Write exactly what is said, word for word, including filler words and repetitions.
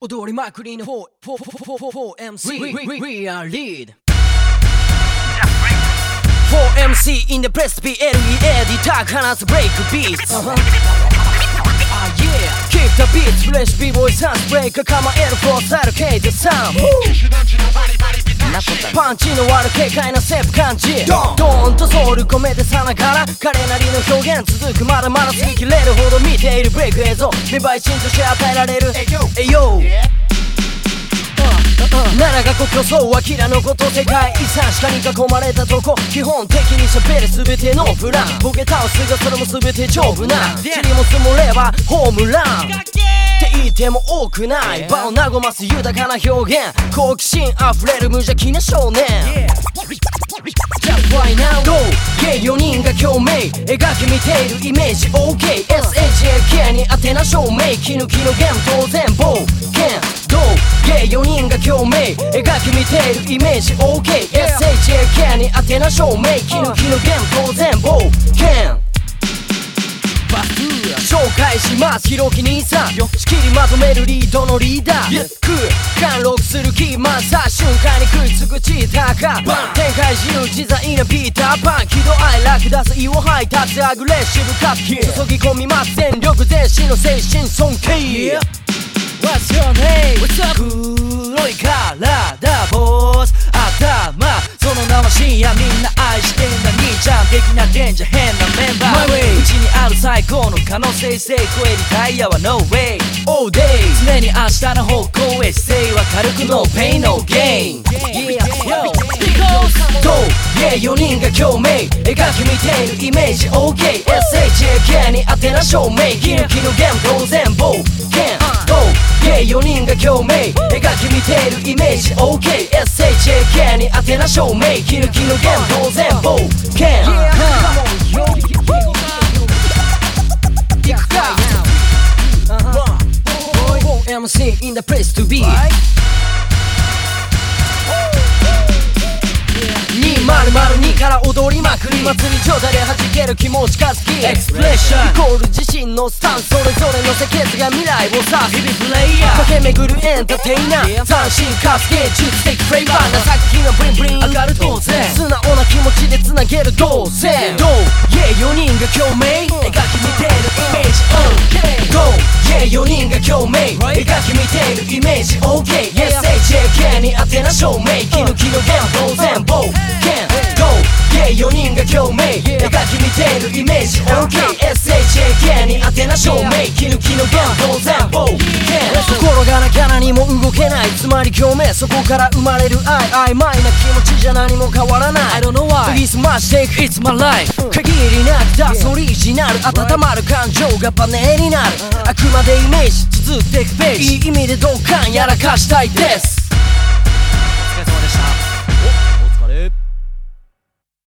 踊りまくりの フォーエムシー We, we, we are lead フォーエムシー in the press ピーエルイーエー ディターク放つブレイクビーツ、uh-huh. Ah yeah Keep the beats fresh b-boy サンスブレイク構えるフォースタイルケイトサウンドパンチのある軽快なステップ感じドーンとソウル込めてさながら彼なりの表現続くまだまだ過ぎきれるほど見ているブレイク映像見栄えシーンとして与えられるえいよ奈良が国境そうはキラのこと世界遺産しかに囲まれたとこ基本的に喋る全てのプランボケ倒すがそれも全て丈夫な塵も積もればホームランって言っても多くない場を和ます豊かな表現好奇心あふれる無邪気な少年 Just right now Go ゲイよにんが共鳴描き見ているイメージ OK エスエイチエーケー に当てな証明気抜きのゲーム当然冒険どうゲイよにんが共鳴描き見ているイメージ OK エスエイチエーケー に当てな証明気抜きのゲーム当然冒険紹介しますひろき兄さん仕切りまとめるリードのリーダークー貫禄するキーマンさ瞬間に食いつくチーターか展開自由自在なピーターパン喜怒哀楽出す意を吐いたってアグレッシブか注ぎ込みます全力全身の精神尊敬 What's your name? What's up? 黒い体ボス頭その名は深夜みんな愛してんだ兄ちゃん的なデンジャー変なメンバーうちにある最高の可能性性超えリタイヤは No way All day 常に明日の方向へ姿勢は軽く No pain no gain Yeah yo Because どう Yeah よにんが共鳴描き見ているイメージ OK エスエイチエーケー に当てな証明息抜きのゲーム当然冒険どうゲイよにんが共鳴描き見ているイメージ OK エスエイチエーケー に当てな証明息抜きのゲーム当然冒険いくか フォーエムシー in the place to beにせんにから踊りまくり祭り状態で弾ける気持ちかすきエクスプレッションイコール自身のスタンスそれぞれの設計図が未来を指す日々プレイヤー駆け巡るエンターテイナー斬新かすけ術的フレーバーな作品のブリンブリン上がる当然素直な気持ちでつなげる動線どう Yeah よにんが共鳴描き見ているイメージ OK どう Yeah よにんが共鳴描き見ているイメージ OK エスエイチエーケー に当てな証明息抜きのゲーム当然冒険どう Yeah よにんが共鳴描き見ているイメージ OK エスエイチエーケー に当てな証明息抜きのゲーム当然冒険心がなきゃ何も動けないつまり共鳴そこから生まれる愛曖昧な気持ちじゃ何も変わらない I don't know why 研ぎ澄ましていく It's my life 限りなく出すオリジナル温まる感情がバネになるあくまでイメージ綴っていくページいい意味で同感やらかしたいです